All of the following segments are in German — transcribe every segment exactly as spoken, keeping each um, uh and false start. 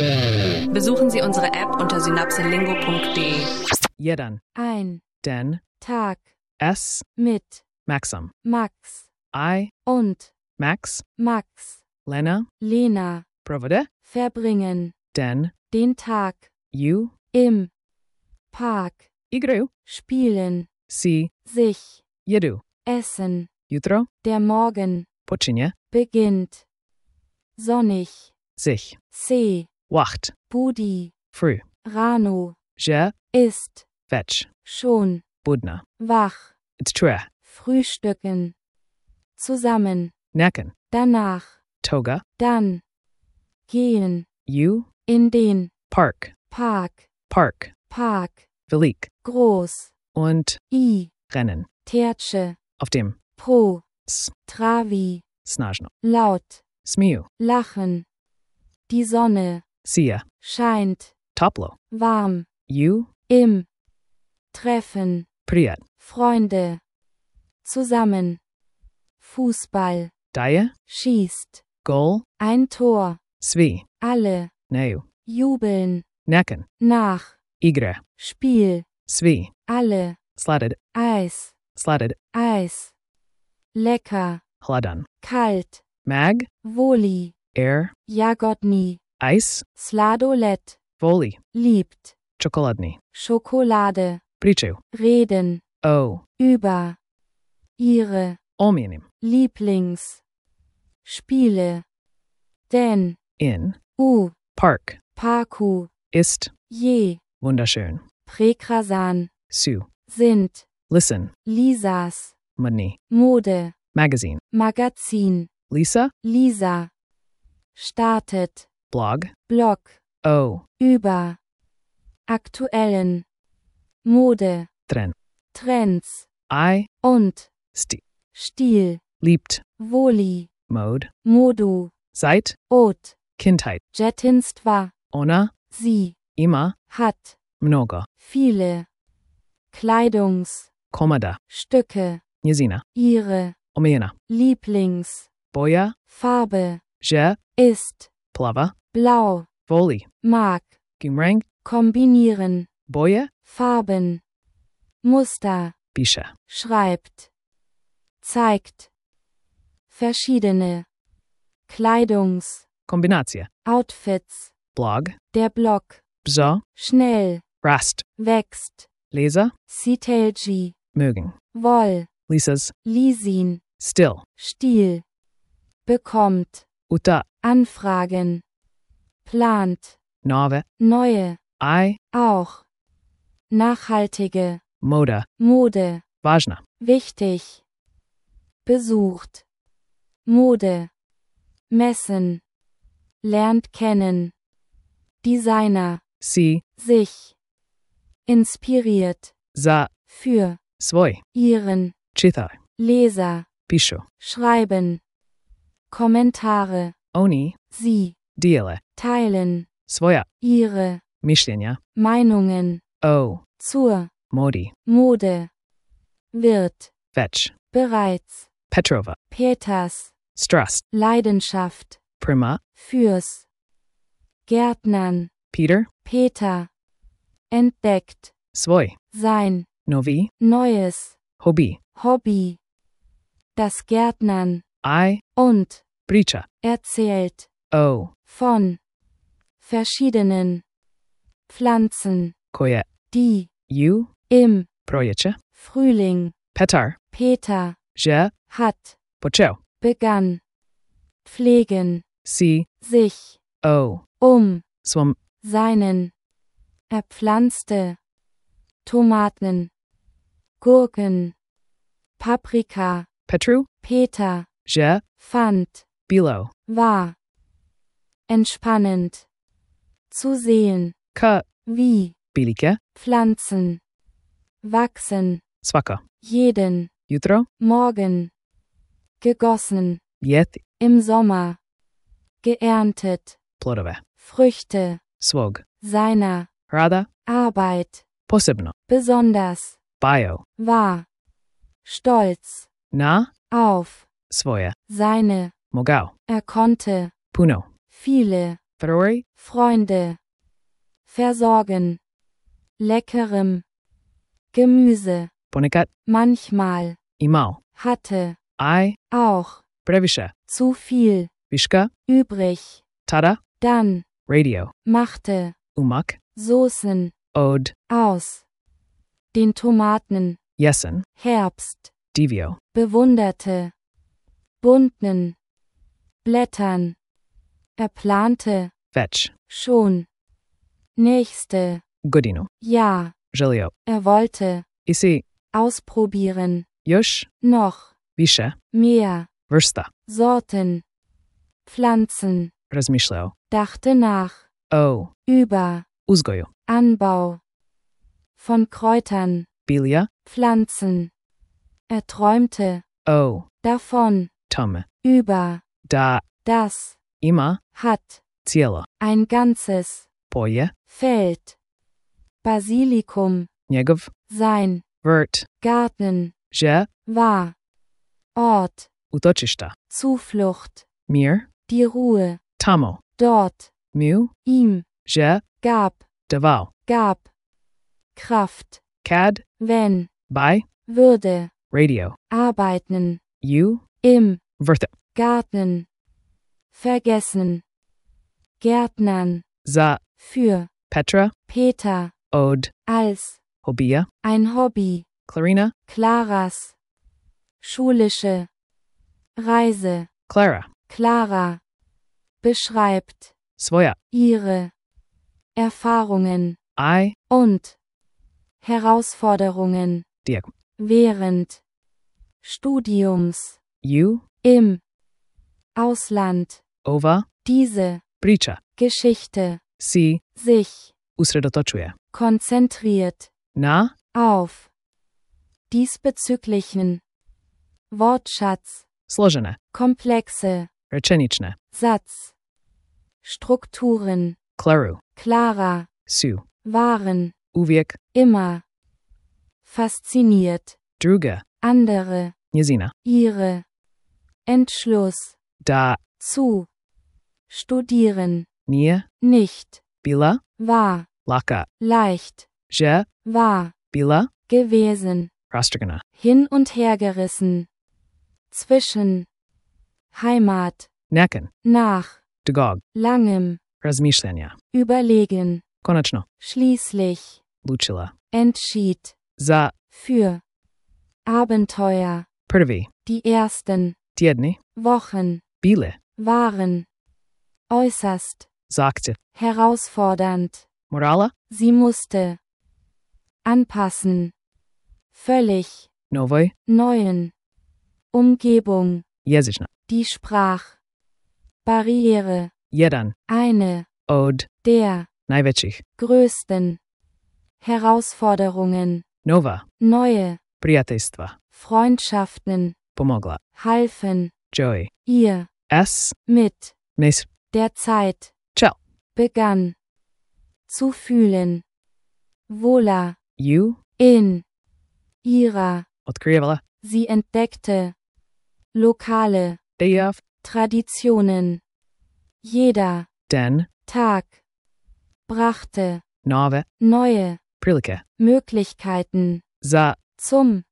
Besuchen Sie unsere App unter synapselingo punkt de. Jeden. Ein. Den. Tag. Es. Mit. Maxim. Max. I. Und. Max. Max. Lena. Lena. Provode. Verbringen. Den. Den Tag. You. Im. Park. Igru. Spielen. Si. Sich. Jedu. Essen. Jutro. Der Morgen. Počinje. Beginnt. Sonnig. Sich. See. Wacht. Budi. Früh. Rano. Je. Ist. Vetch. Schon. Budna. Wach. It's true. Frühstücken. Zusammen. Necken. Danach. Toga. Dann. Gehen. You. In den. Park. Park. Park. Park. Velik. Groß. Und I. rennen. Tertsche. Auf dem. Pro. S. Travi. Snažno. Laut. Smiju. Lachen. Die Sonne. Sija. Scheint. Toplo. Warm. You. Im. Treffen. Prijat. Freunde. Zusammen. Fußball. Daje. Schießt. Goal. Ein Tor. Svi. Alle. Neju. Jubeln. Necken. Nach. Igre. Spiel. Svi. Alle. Slatted. Eis. Slatted. Eis. Lecker. Hladan. Kalt. Mag. Woli. Air. Jagodni. Ice. Sladolet. Voli. Liebt. Čokoladni. Schokolade. Pričaju. Reden. O. Über. Ihre. Omjenim. Lieblings. Spiele. Den. In. U. Park. Parku. Ist. Je. Wunderschön. Präkrasan. Su. Sind. Listen. Lisas. Money. Mode. Magazine. Magazin. Lisa. Lisa. Startet. Blog. Blog. O. Über. Aktuellen. Mode. Tren. Trends. I. Und. Sti. Stil. Liebt. Woli. Mode. Modu. Seit. Ot. Kindheit. Jetinstva. Ona. Sie. Ima. Hat. Mnogo. Viele. Kleidungs. Komada. Stücke. Njezina. Ihre. Omejena. Lieblings. Boja. Farbe. Že. Ist. Plava. Blau. Voli. Mag. Gimrang. Kombinieren. Boje. Farben. Muster. Piše. Schreibt. Zeigt. Verschiedene. Kleidungs. Kombinacija. Outfits. Blog. Der Block. Bzo. Schnell. Rast. Wächst. Leser. Sitelgi. Mögen. Woll. Lisas. Lisin. Still. Stil. Bekommt. Uta. Anfragen. Plant. Nove. Neue. I. Auch. Nachhaltige. Moda. Mode. Važna. Wichtig. Besucht. Mode. Messen. Lernt kennen. Designer. Si. Sich. Inspiriert. Za. Für. Svoj. Ihren. Čitaj. Leser. Pišu. Schreiben. Kommentare. Oni. Sie. Dijele. Teilen. Svoja. Ihre. Mišljenja. Meinungen. O. Zur. Modi. Mode. Wird. Već. Bereits. Petrova. Peters. Strast. Leidenschaft. Prima. Fürs. Gärtnern. Peter. Peter. Entdeckt. Svoj. Sein. Novi. Neues. Hobby. Hobby. Das Gärtnern. I. Und. Priča. Erzählt. O. Von. Verschiedenen. Pflanzen. Koje. Die. Ju. Im. Proljeće. Frühling. Petar. Peter. Že. Hat. Počeo. Begann. Pflegen. Si. Sich. O. Um. Svom. Seinen. Er pflanzte. Tomaten. Gurken. Paprika. Petru. Peter. Že. Fand. Bilo. War. Entspannend. Zu sehen. Ka. Wie. Bilike. Pflanzen. Wachsen. Svaka. Jeden. Jutro. Morgen. Gegossen. Jeti. Im Sommer. Geerntet. Plodove. Früchte. Svog. Seiner. Rada. Arbeit. Posebno. Besonders. Bio. War. Stolz. Na. Auf. Svoje. Seine. Mogao. Er konnte. Puno. Viele. February. Freunde, versorgen, leckerem, Gemüse, Ponekad. manchmal, Imal. hatte, I. auch, Previše. zu viel, Vishka. übrig, Tada. dann, Radio. machte, Umak. Soßen, Od. aus, den Tomaten, Yesen. Herbst, Divio. bewunderte, bunten, Blättern, er plante, Vetch. schon, nächste, Godinu. ja, Želio. er wollte, Isi. ausprobieren, Još. noch, Više. mehr, Vrsta. Sorten, Pflanzen, Razmišljao. dachte nach, O. über, Uzgoju. Anbau, von Kräutern, Bilja. Pflanzen, er träumte, O. davon, Tum. über, Da. das, Ima. hat, Cijelo. ein ganzes, Poje. Feld, Basilikum, Njegov. sein, Vrt. Garten, Že. war, Ort, Utočišta. Zuflucht, Mir. die Ruhe, Tamo. dort, Mu. ihm, Že. gab, Davao. gab, Kraft, Cad. wenn, By. würde, Radio. arbeiten, U. im, Vrtha. Garten, vergessen, Gärtnern, Za. für, Petra. Peter, Od. als, Hobia. ein Hobby, Clarina. Claras, schulische, Reise, Clara. Clara, beschreibt, Svoja. ihre, Erfahrungen, I. und, Herausforderungen, Diak. während, Studiums, U. im, Ausland, Ova. diese, Priča. Geschichte, Si. sich, Usredotočuje. konzentriert, Na. auf, diesbezüglichen, Wortschatz, Složene. komplexe, Rečenične. Satz, Strukturen, Klaru. Clara, Su. waren, Uvijek. immer, fasziniert, Druga. andere, Njezina. ihre, Entschluss, Da. zu, studieren, Nije. nicht, Bila. war, Laka. leicht, Že. war, Bila. gewesen, Rastragana. hin und hergerissen, zwischen, Heimat, Neken. nach, Dagog. langem, Razmišljanja. überlegen, Konačno. schließlich, Lučila. entschied, Za. für, Abenteuer, Prvi. die ersten, Tjedni. Wochen, Bile. waren, äußerst, Zahtjev. herausfordernd, Morala. sie musste, anpassen, völlig, Novoj. neuen, Umgebung, Jezična. die Sprach, Barriere, Jedan. eine, Od. der, Najvećih. größten, Herausforderungen, Nova. neue, Prijateljstva. Freundschaften, Pomogla. halfen, Joey. ihr, S. mit, Mes. der Zeit, Čel. begann, zu fühlen, wohler, U. in, ihrer, Otkrijevala. sie entdeckte, lokale, Dejav. Traditionen, jeder, Den. Tag, brachte, Nove. neue, Prilike. Möglichkeiten, Za. zum,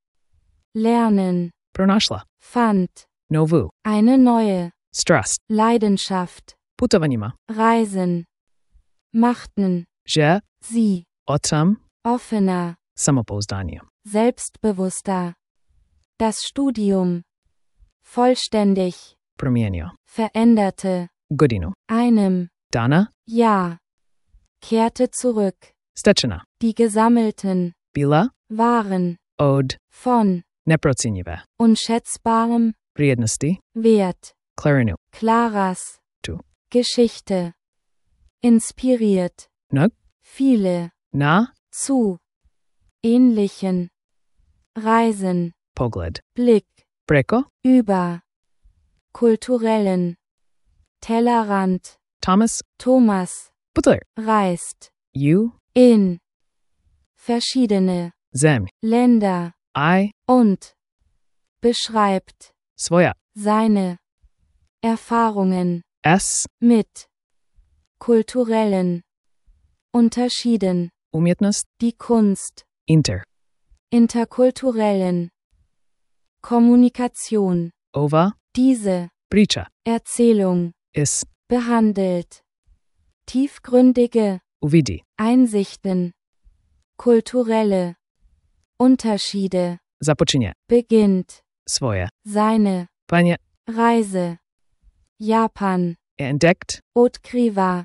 Lernen, Pronašla. fand, Novu. eine neue, Strast. Leidenschaft, Putovanjima. Reisen, machten, Že. sie, Otam. offener, Samopouzdanje. selbstbewusster, das Studium, vollständig, Promijenio. veränderte, Godinu. einem, Dana. ja, kehrte zurück, Stečena. die gesammelten, Bila. waren, Od. von, Neprocjenjive. unschätzbarem, Vrijednosti. Wert, Clarinu. Claras, Tu. Geschichte, inspiriert, Nog. viele, Na. zu, ähnlichen, Reisen, Pogled. Blick, Preko. über, kulturellen, Tellerrand, Thomas. Thomas, Putler. reist, U. in, verschiedene, Zem. Länder, I. und, beschreibt, Svoja. seine, Erfahrungen, S. mit, kulturellen, unterschieden, Umjetnost. die Kunst, Inter. interkulturellen, Kommunikation, Ova. diese, Priča. Erzählung, Is. behandelt, tiefgründige, Uvidi. Einsichten, kulturelle, Unterschiede, Započinje. beginnt, Svoje. seine, Panje. Reise, Japan, Er entdeckt. Odkrywa,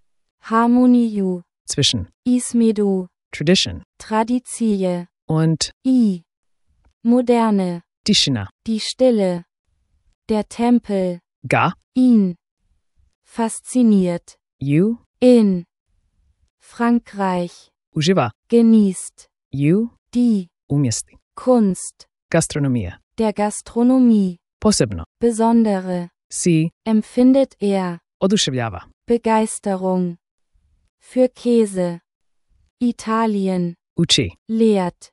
Harmoniu, Zwischen. Ismedu, Tradition. Tradicije, Und. I, Moderne, Tischina. die Stille, der Tempel, Ga. ihn, fasziniert, You. in, Frankreich, Uživa. genießt, You. die, Umjesti. Kunst, Gastronomija. der Gastronomie, Posebno. besondere, Si. empfindet er, Oduševljava. Begeisterung, für Käse, Italien, Uči. lehrt,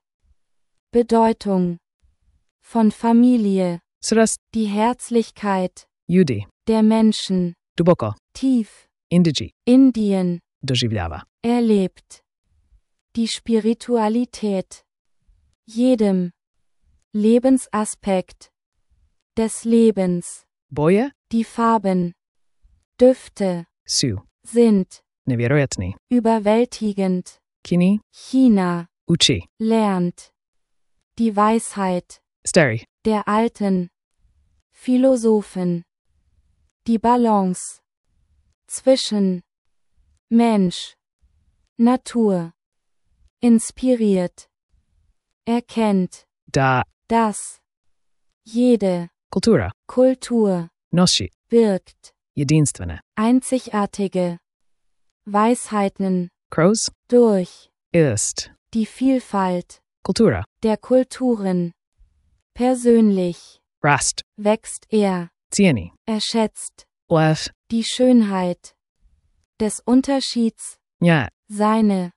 Bedeutung, von Familie, Srast. die Herzlichkeit, Ljudi. der Menschen, Duboko. tief, Indiji. Indien, Doživljava. erlebt, die Spiritualität, jedem, Lebensaspekt, des Lebens, Boje. die Farben, Düfte, Su. sind, Nevjerojatni. überwältigend, Kini. China, Uči. lernt, die Weisheit, Stari. der Alten, Philosophen, die Balance, zwischen, Mensch, Natur, inspiriert, erkennt, Da. dass, jede, Kultura. Kultur, Nosi. birgt, Jedinstvene. einzigartige, Weisheiten, Crows. durch, Ist. die Vielfalt, Kultura. der Kulturen, persönlich, Rast. wächst er, Cieni. er schätzt, Lev. die Schönheit, des Unterschieds, Nja. seine,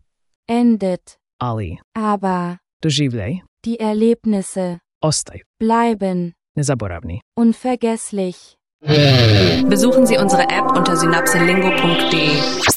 endet, Ali. aber, Doživljaj. die Erlebnisse, Ostaj. bleiben, Nezaboravni. unvergesslich. Besuchen Sie unsere App unter synapselingo punkt de.